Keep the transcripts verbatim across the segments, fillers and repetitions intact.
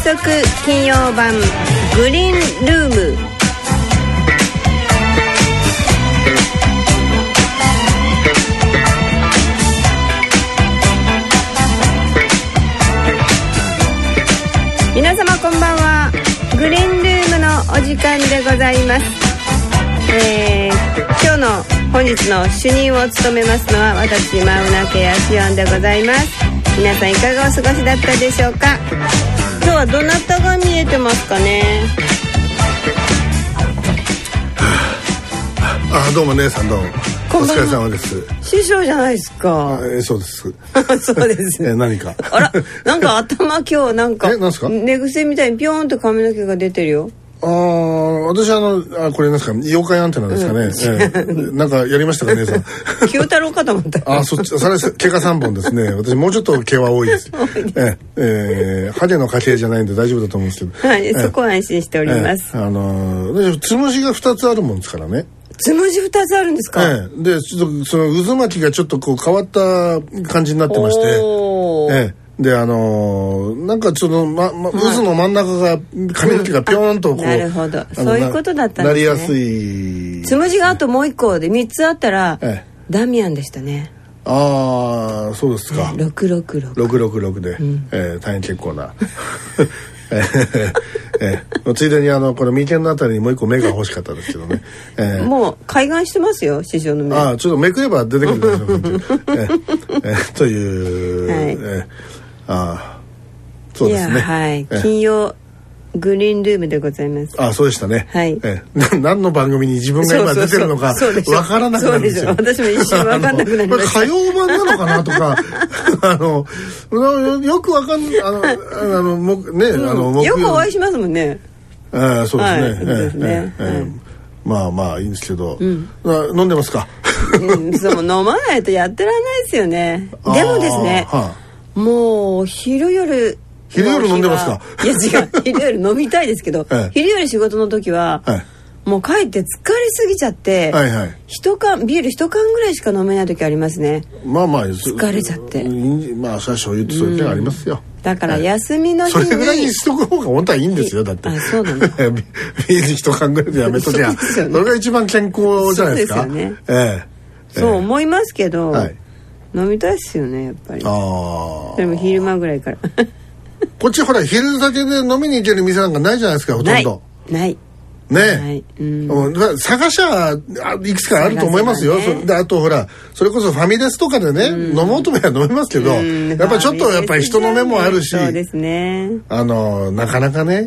速金曜版グリーンルーム。皆様こんばんは。グリーンルームのお時間でございます。えー、今日の本日の主任を務めますのは私マウナケヤシオンでございます。皆さんいかがお過ごしだったでしょうか。今日はどなたが見えてますかね。 あ、どうも姉さんどうもお疲れ様です。 師匠じゃないですか。 えー、そうですそうですね。 えー、何かあら、なんか頭今日なんかえ、なんすか寝癖みたいにピョーンと髪の毛が出てるよ。 ああ、私あのあこれなんですか妖怪アンテナですかね、うんえー、なんかやりましたか姉さん。 九太郎かと思った。 あ、そっちそれ毛がさんぼんですね。私もうちょっと毛は多いです。えー、えー、ハゲの家系じゃないんで大丈夫だと思うんですけど、 はい、えー、そこは安心しております。 えー、あのー、つむじがふたつあるもんですからね。 つむじふたつあるんですか。 ええ、でちょっとその渦巻きがちょっとこう変わった感じになってまして、ええ、であのー、なんかちょっと、まま、渦の真ん中が髪の毛がピョーンとこう、うん、 なるほど、そういうことだったんですね。なりやすいつむじがあともう一個でみっつあったら、ええ、ダミアンでしたね。 ああ、そうですか。 ろくろくろくろくろくろくで、うんえー、大変結構なえーえー、ついでにあのこの眉間のあたりにもう一個目が欲しかったですけどね、 えー、もう開眼してますよ師匠の目。 ああ、ちょっとめくれば出てくるんですよ、えーえー、という、はいえー、あそうですね。 いや、はい、えー、金曜グリーンルームでございます。 あ、そうでしたね。 はい。 ええ、何の番組に自分が今出てるのかわからなくなるんですよ。 そうでしょ。私も一瞬わかんなくなりました。 歌謡版なのかなとか、あのよくわかんあのあのもね、うん、あのよくお会いしますもんね。 ああ、そうですね。 はい、そうですね。 ええええはい、まあまあいいんですけど、うん、飲んでますか。 うん、そう飲まないとやってられないですよね。でもですね、はあ、もう昼夜昼夜飲んでますか。 いや違う、昼夜飲みたいですけど、ええ、昼夜仕事の時は、はい、もう帰って疲れすぎちゃって、はいはい、一缶ビール一缶ぐらいしか飲めない時ありますね。 まあまあ疲れちゃって、 まあそれは醤油ってそういう手がありますよ、 うん、だから休みの日に、 それぐらいにしとく方が本当はいいんですよ。だってあ、そうなんだ。 ビール一缶ぐらいでやめときゃ そ,、ね、それが一番健康じゃないですか。 そうですよね、 ええ、そう思いますけど、はい、飲みたいですよねやっぱり。 あ、 でも昼間ぐらいからこっちほら昼酒で飲みに行ける店なんかないじゃないですか、ほとんど。 ないねえ、 はい、うん、 探しゃいくつかあると思いますよ、ね、であとほらそれこそファミレスとかでね、うん、飲もうと思えば飲めますけど、うん、やっぱりちょっとやっぱり人の目もあるし、 そうですね、 あのなかなかね、 うん、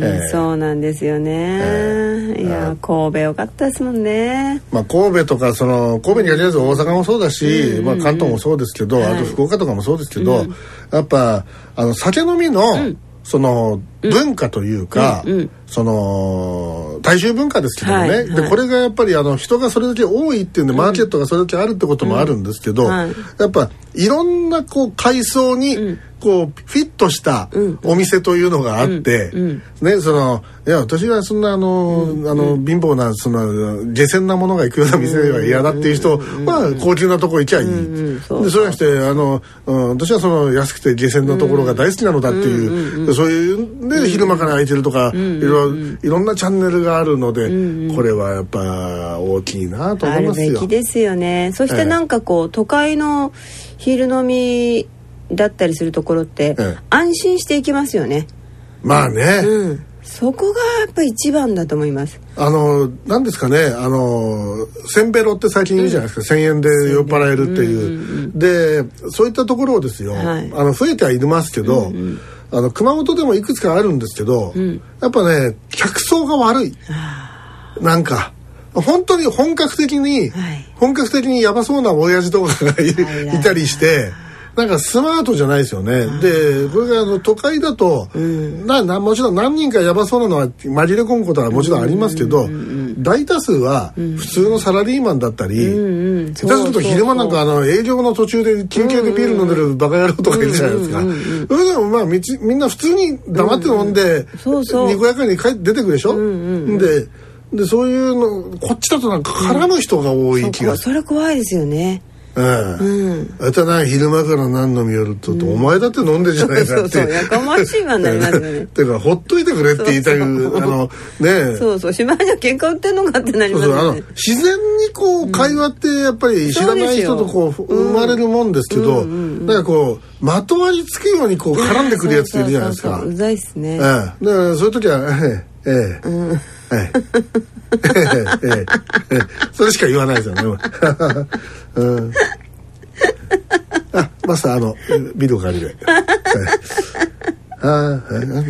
えー、そうなんですよね、えー、いや神戸よかったですもんね。 まあ神戸とかその神戸に限らず大阪もそうだし、うん、まあ、関東もそうですけど、はい、あと福岡とかもそうですけど、うん、やっぱあの酒飲みの、うん、その文化というか、うんうん、その大衆文化ですけどもね、はいはい、でこれがやっぱりあの人がそれだけ多いっていうんで、マーケットがそれだけあるってこともあるんですけど、うんはい、やっぱいろんなこう階層にこうフィットしたお店というのがあって、うんうんうん、ね、そのいや私はそんなあの、うん、あの貧乏なその下賤なものが行くような店は嫌だっていう人は、まあ、高級なとこ行きゃいい、うんうん、そうでそうじゃなくてあの、うん、私はその安くて下賤なところが大好きなのだっていう、うんうん、そういうで昼間から空いてるとか、うん、いろいろんなチャンネルがあるので、うんうん、これはやっぱ大きいなと思いますよ。 あるべきですよね。そしてなんかこう、ええ、都会の昼飲みだったりするところって、ええ、安心していきますよね。 まあね、 うん、そこがやっぱ一番だと思います。あの何ですかね、あのせんべろって最近言うじゃないですか、うん、せんえんで酔っ払えるっていう、うんうん、でそういったところをですよ、はい、あの増えてはいますけど、うんうん、あの熊本でもいくつかあるんですけど、うん、やっぱね客層が悪い。なんか本当に本格的に、はい、本格的にヤバそうな親父とかが い, いたりして、なんかスマートじゃないですよね。でこれがあの都会だと、うん、ななもちろん何人かヤバそうなのは紛れ込むことはもちろんありますけど、うんうんうん、大多数は普通のサラリーマンだったり、うんうん、下手すると昼間なんかあの営業の途中で休憩でビール飲んでるバカ野郎とかいるじゃないですか。それでもまあみ, みんな普通に黙って飲んで、うんうん、そうそうにこやかに帰って出てくるでしょ、うんうんうん、ででそういうのこっちだとなんか絡む人が多い気がする、 うん、そ, それ怖いですよね。 うん、あとな昼間から何飲みよると、うん、お前だって飲んでじゃないかってそうそうやかましいわになりますよねだからほっといてくれって言いたいあのねそうそうしまいには喧嘩売ってんのかってなりますよね。そうそうあの自然にこう会話ってやっぱり知らない人とこう生まれるもんですけど、うん、なんかこうまとわりつくようにこう絡んでくるやつっているじゃないですか。 そうそうそううざいっすね、 ええ、だからそういう時はええええ、うんええええええ、それしか言わないですよね、うん、あマスターあのビデオ借りるああはい、うん、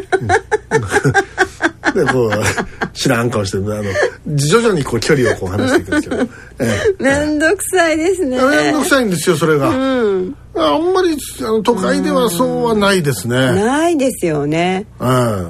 でこう知らん顔してあの徐々にこう距離をこう離していくんですけど、ええ、 めんどくさいですね。 めんどくさいんですよそれが、うん、あんまりあの都会ではそうはないですね、 うん、ないですよね、 うん、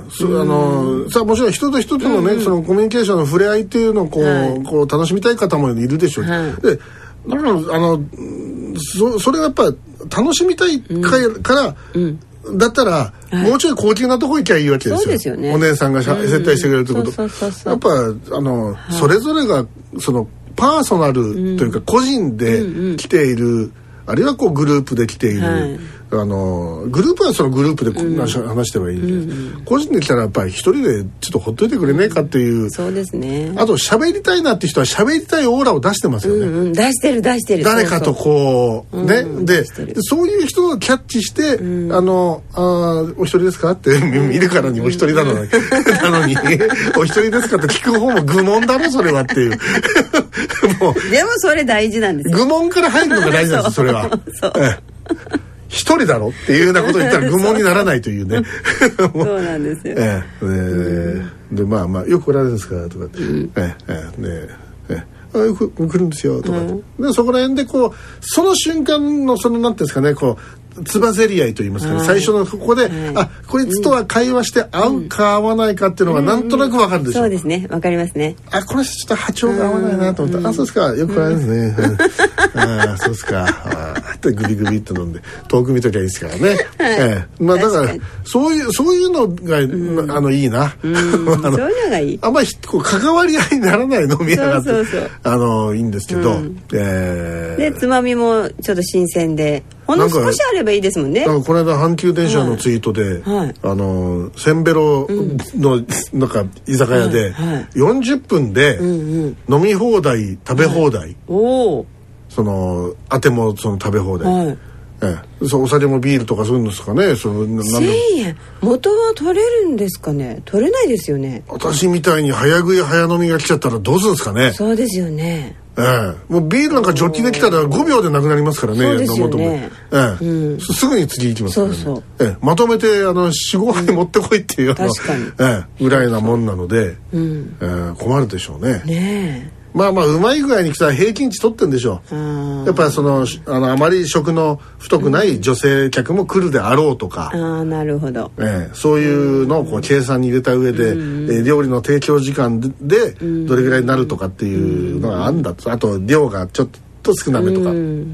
そあのさあもちろん人と人とのね、うん、そのコミュニケーションの触れ合いっていうのをこう、はい、こう楽しみたい方もいるでしょう、はい、でだからあの そ, それがやっぱ楽しみたいか ら, から、うんうん、だったら、はい、もうちょい高級なとこ行きゃいいわけですよ。そうですよね。お姉さんが接待してくれるってこと。そうそうそうそうやっぱあの、はい、それぞれがそのパーソナルというか個人で来ている、うんうん、あるいはこうグループで来ている、はい、あのグループはそのグループで話してはいいんです、うんうん、個人で来たらやっぱり一人でちょっとほっといてくれねえかっていう、うん、そうですね。あと喋りたいなって人は喋りたいオーラを出してますよね、うんうん、 出してる出してる誰かとこうそうそうね、うん、でそういう人をキャッチして、うん、あのあお一人ですかって見るからにお一人なのになのにお一人ですかって聞く方も愚問だろそれはっていうもうでもそれ大事なんですよ。 愚問から入るのが大事なんですそれはそう一人だろっていうようなことを言ったら愚問にならないというねそうなんですよ、えええー、でまあまあよく来られるんですかとかって、うんええええええ、あよく来るんですよとかって、うん、でそこら辺でこうその瞬間のそのなんていうんですかねこうつばぜり合いと言いますかね、はい、最初のここで、はい、あこいつとは会話して合うか合わないかっていうのがなんとなくわかるでしょ、うんうんうん、 そうですねわかりますね。 あこの人ちょっと波長が合わないなと思って、うん、あそうですかよく来られるんですね、うん、あそうですかあってグビグビって飲んで遠く見ときゃいいですからね、はいええ、まあだからそういうそういうのが、うん、あのいいな、うん、あのそういうのがいい。 あんまりこう関わり合いにならない飲み屋がそうそうそうあのいいんですけど、うんえー、 でつまみもちょっと新鮮でほんの少しあればいいですもんね。 なんかこの間阪急電車のツイートで、はい、あのせんべろのなんか居酒屋でよんじゅっぷんで飲み放題食べ放題、はい、おそのあてもその食べ放題、はいええ、そうお酒もビールとかそういうのですかね。そのせんえん元は取れるんですかね。取れないですよね。 私みたいに早食い早飲みが来ちゃったらどうするんですかね。 そうですよね。 ええ、もうビールなんかジョッキで来たらごびょうでなくなりますからね。 そうですよね、 ええうん、すぐに次行きますからね。 そうそう、 ええ、まとめてあの よん,ご 杯持ってこいっていう、うん、 確かに、 ええ、ぐらいなもんなので、うんええ、困るでしょうね。 ねえまあまあうまい具合に来たら平均値取ってんでしょう。やっぱりそのあのあまり食の太くない女性客も来るであろうとか、 うん、あなるほど、 ええ、そういうのをこう計算に入れた上で、うんえー、料理の提供時間でどれぐらいになるとかっていうのがあるんだと、あと量がちょっと少なめとか、うん、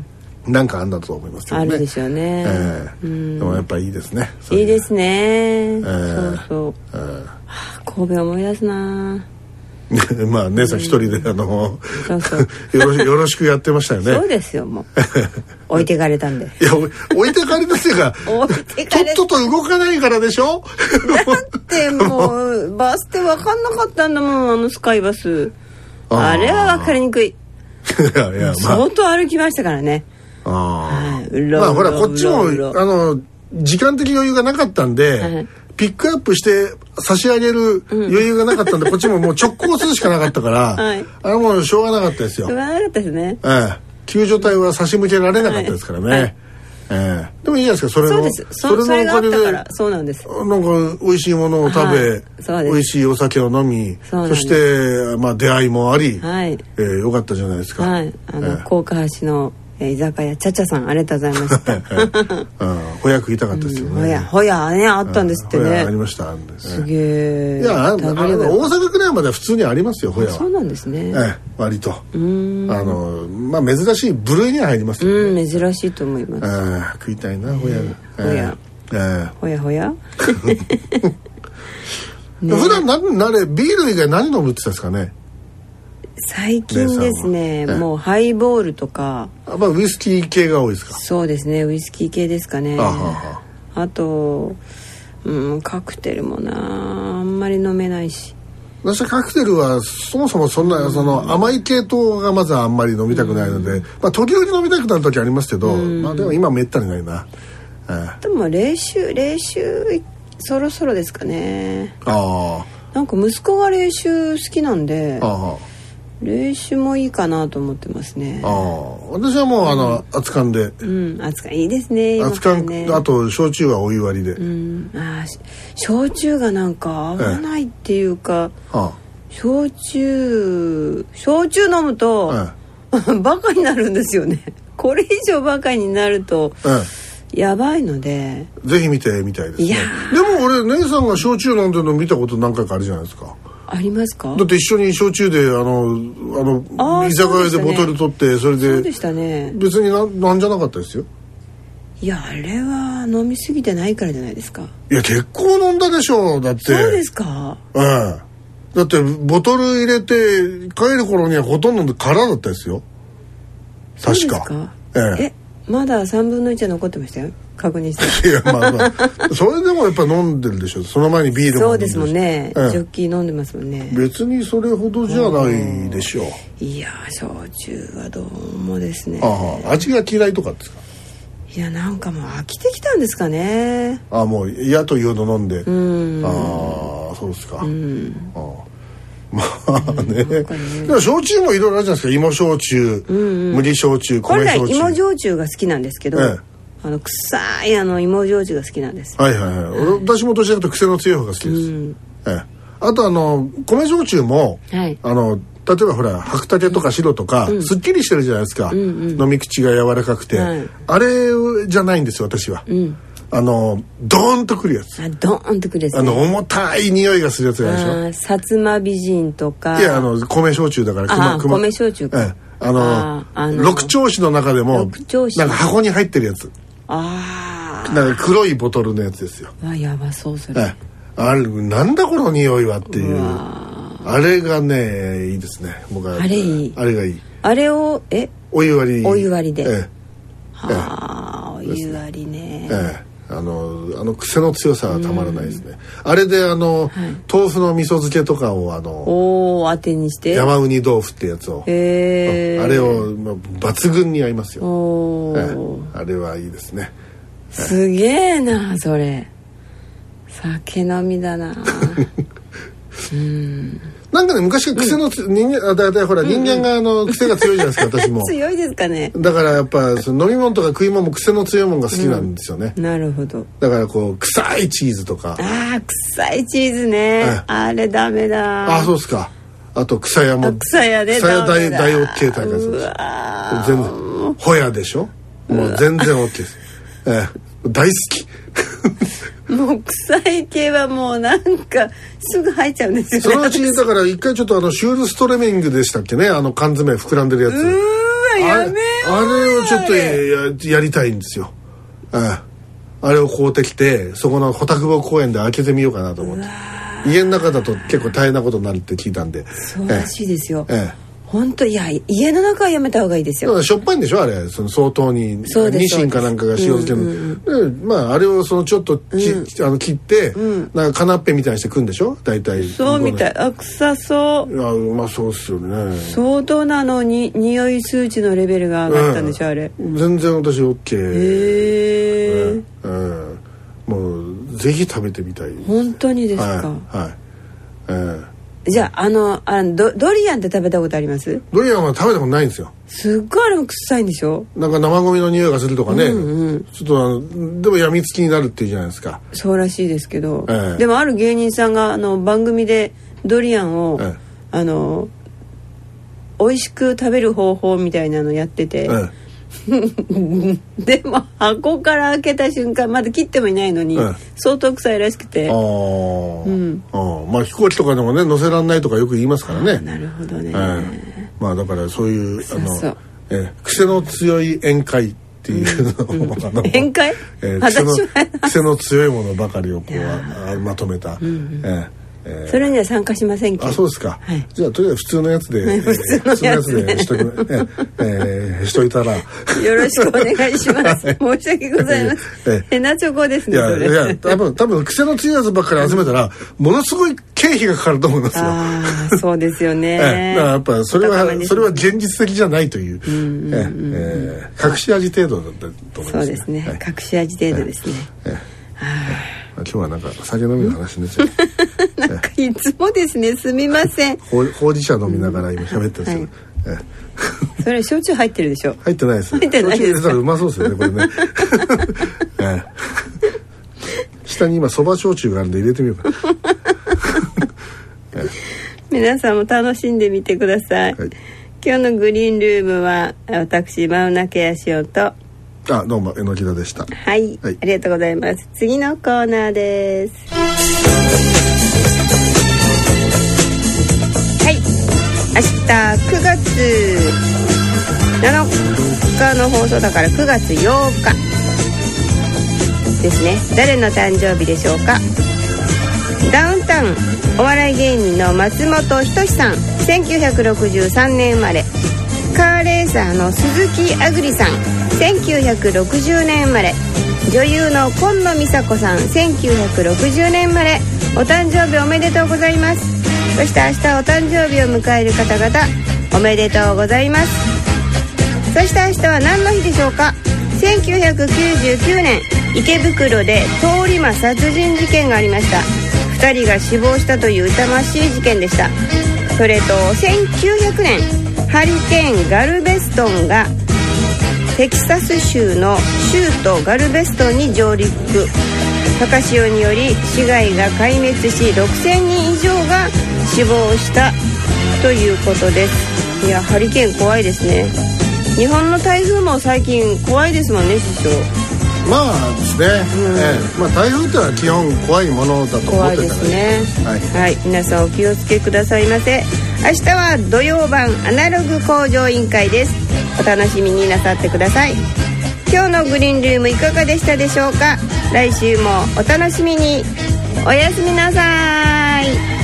なんかあるんだと思いますけどね。 あるでしょうね、 ええうん、でもやっぱりいいですね。 いいですね、えー、そうそう、えー、はあ、神戸思い出すなまあ姉さん一人であのそうそうよろしよろしくやってましたよね。 そうですよもう置いてかれたんで。 いや置いてかれたっていうか置いてかれとっとと動かないからでしょ。 だってもうバス停分かんなかったんだもんあのスカイバス。 あ, あれは分かりにくい。いやいや、まあ、相当歩きましたからね。あ、 はい、まあほらこっちもあの時間的余裕がなかったんで、はい、ピックアップして差し上げる余裕がなかったんで、うん、こっちももう直行するしかなかったから、はい、あれもうしょうがなかったですよ。 しょうがなかったですね、 ええ、救助隊は差し向けられなかったですからね、はいはい、ええ、でもいいじゃないですか。それのそうです。 そ, そ, それがあったからそうなんです。 なんか美味しいものを食べ、はい、美味しいお酒を飲み そ, そしてまあ出会いもあり、はいえー、よかったじゃないですか、 はい、あの、えー、高架橋の居酒屋ちゃちゃさんありがとうございました。 ほや食いたかったですよね。 ほやほやねあったんですってね。 ほやありました。 すげえ。 いやあの大阪くらいまでは普通にありますよほやは。 そうなんですね。 ええ、割とうんあのまあ珍しい部類には入りますよね。 うん珍しいと思います。 あ食いたいなほやほやほやほや。 普段ななれビール以外何飲むって言ったんですかね。 最近ですね、もうハイボールとか、 あ、まあ、ウイスキー系が多いですか？ そうですね、ウイスキー系ですかね。 あはは、 あと、うん、カクテルもなあんまり飲めないし。 私はカクテルはそもそもそんな、うん、その甘い系統がまずあんまり飲みたくないので、うん、まあ時々飲みたくなる時ありますけど、うん、まあでも今めったにないな。 でも冷酒冷酒そろそろですかね。 ああ。 なんか息子が冷酒好きなんで、 ああ、 冷酒もいいかなと思ってますね。 ああ、私はもうあの、うん、熱燗で、 うん、熱燗いいですね。 熱燗、ね、あと焼酎はお湯割りで、 うん、あ、焼酎がなんか合わないっていうか、ええ、ああ、焼酎焼酎飲むと、ええ、バカになるんですよね。これ以上バカになると、ええ、やばいので、 ぜひ見てみたいですね。 いやでも俺姉さんが焼酎飲んでるの見たこと何回かあるじゃないですか。 ありますか？ だって一緒に焼酎であのあの居酒屋でボトル取って、それでそうでしたね。別にななんじゃなかったですよ。 いや、あれは飲みすぎてないからじゃないですか。 いや、結構飲んだでしょ。だって。 そうですか。 ええ、だってボトル入れて帰る頃にはほとんど空だったですよ。確か。 そうですか。ええ、え、まださんぶんのいちは残ってましたよ。確認して。いや、まあまあそれでもやっぱ飲んでるでしょ。その前にビールも飲んでるし。 そうですもんね、ええ、ジョッキー飲んでますもんね。 別にそれほどじゃないでしょう。 いや、焼酎はどうもですね。 ああ、味が嫌いとかですか？ いや、なんかもう飽きてきたんですかね。 ああ、もう嫌というの飲んで。 うん、 ああ、そうですか。うん、ああ、まあね、うん、でも焼酎もいろいろあるじゃないですか。芋焼酎、うんうん、麦焼酎、米焼酎。 本来芋焼酎が好きなんですけど、ええ、あの臭いあの芋焼酎が好きなんです。 はいはいはい、はい、私もどちらかというと癖の強い方が好きです、うん、ええ、あとあの米焼酎も、はい、あの例えばほら白竹とか白とか、うん、すっきりしてるじゃないですか、うんうん、飲み口が柔らかくて、はい、あれじゃないんですよ私は、うん、あのドーンとくるやつ。 あ、ドーンとくるやつ、ね、 あの重たい匂いがするやつがあるでしょ。 薩摩美人とか。 いや、あの米焼酎だから。 ああ、米焼酎か、 ええ、あのああの六調子の中でもなんか箱に入ってるやつ。ああ、なんか黒いボトルのやつですよ。 あ、やばそうそれ、ええ、 あれなんだこの匂いはっていう、あれがねいいですね。僕はあれいい。 あれがいい。 あれをえお湯割り。 お湯割りで、 ええ、 はあ、お湯割りね、 ええ、あのあの癖の強さはたまらないですね。あれであの、はい、豆腐の味噌漬けとかをあのお当てにして山ウニ豆腐ってやつを、 へあれを、まあ、抜群に合いますよ。お、ええ、あれはいいですね。 すげえなそれ。酒飲みだな。うん、 なんかね、昔は癖のつ、うん、人間、だいたいほら、人間があの癖が強いじゃないですか、私も。 強いですかね。 だからやっぱその飲み物とか食い物も癖の強いものが好きなんですよね、 うん、なるほど。 だからこう臭いチーズとか。 ああ、臭いチーズね、はい、あれダメだ。 ああ、そうですか。あと草屋も草屋で草屋大大 OK 大会です。全然ホヤでしょ。もう全然 OK です。ええ、大好き。 もう臭い系はもうなんかすぐ入っちゃうんですよね。 そのうちにだから一回ちょっとあのシュールストレミングでしたっけね、あの缶詰膨らんでるやつ。 うーわ、やめよう。 あれ、あれをちょっと や, やりたいんですよ。ああ、あれを買うてきて、そこの穂高公園で開けてみようかなと思って。家の中だと結構大変なことになるって聞いたんで。 そうらしいですよ。 ええ、 本当、いや、家の中はやめた方がいいですよ。 だからしょっぱいんでしょあれ。その相当にニシンかなんかが使用してる、うんうん、で、まああれをそのちょっとき、うん、あの切って、うん、なんかカナッペみたいにして食うんでしょ大体。 そうみたい。あ、臭そう。 いや、うまそうっすよね。 相当なのに匂い数値のレベルが上がったんでしょ、うん、あれ。 全然私 OK。 へえ、ね、 うん、もうぜひ食べてみたい。 本当にですか。 はい、はい、えーじゃあ、あの、あの ド, ドリアンって食べたことあります？ ドリアンは食べたことないんですよ。 すっごいあれも臭いんでしょ。 なんか生ゴミの匂いがするとかね、うんうん、ちょっとあのでも病みつきになるっていうじゃないですか。 そうらしいですけど、 ええ、 でもある芸人さんがあの番組でドリアンを、ええ、あの美味しく食べる方法みたいなのやってて、ええでも箱から開けた瞬間まだ切ってもいないのに、ええ、相当臭いらしくて。あ、 うん、あ、まあ飛行機とかでもね乗せらんないとかよく言いますからね。 なるほどね、 ええ、まあだからそういう、 そうそう、 あの、ええ、癖の強い宴会っていうのを、うんうん、 宴会、 ええ、癖の癖の強いものばかりをこうまとめた、うんうん、ええ、 えー、 それには参加しませんけど。 あ、そうですか、はい、じゃあとりあえず普通のやつで、 はい、普通のやつで、 えー、普通のやつでしとき、えー、しといたらよろしくお願いします。申し訳ございません。えー、変なチョコですね。 いやいや、多分多分癖の強いやつばっかり集めたらものすごい経費がかかると思いますよ。 ああ、そうですよね。 えー、だからやっぱそれはそれは現実的じゃないという、うんうんうん、えー、隠し味程度だったと思います、ね。そうですね、はい、隠し味程度ですね。えーえー今日はなんか酒飲みの話になっちゃうなんかいつもですね、すみません。 ほうじ茶飲みながら今喋ってるんですよ、はいえそれ焼酎入ってるでしょ。 入ってないです。 入ってないです。 焼酎入れたらうまそうですよねこれねえ下に今そば焼酎があるんで入れてみようかえ皆さんも楽しんでみてください、はい、今日のグリーンルームは私マウナケヤシオとあ、どうも榎田でした。 はい、はい、ありがとうございます。次のコーナーです。はい、明日くがつなのかの放送だからくがつようかですね。誰の誕生日でしょうか。ダウンタウンお笑い芸人の松本人志さん、せんきゅうひゃくろくじゅうさんねん生まれ。カーレーサーの鈴木あぐりさん、せんきゅうひゃくろくじゅうねん生まれ。女優の今野美紗子さん、せんきゅうひゃくろくじゅうねん生まれ。お誕生日おめでとうございます。そして明日お誕生日を迎える方々おめでとうございます。そして明日は何の日でしょうか。せんきゅうひゃくきゅうじゅうきゅうねん池袋で通り魔殺人事件がありました。ふたりが死亡したという痛ましい事件でした。それとせんきゅうひゃくねんハリケーンガルベストンがテキサス州の州都ガルベストンに上陸。高潮により市街が壊滅しろくせんにん以上が死亡したということです。いや、ハリケーン怖いですね。日本の台風も最近怖いですもんね、師匠。 まあですね、うんええまあ、台風ってのは基本怖いものだと思ってたから怖いですね、はいはい、皆さんお気をつけくださいませ。明日は土曜版アナログ向上委員会です。お楽しみになさってください。今日のグリーンルームいかがでしたでしょうか。来週もお楽しみに。おやすみなさい。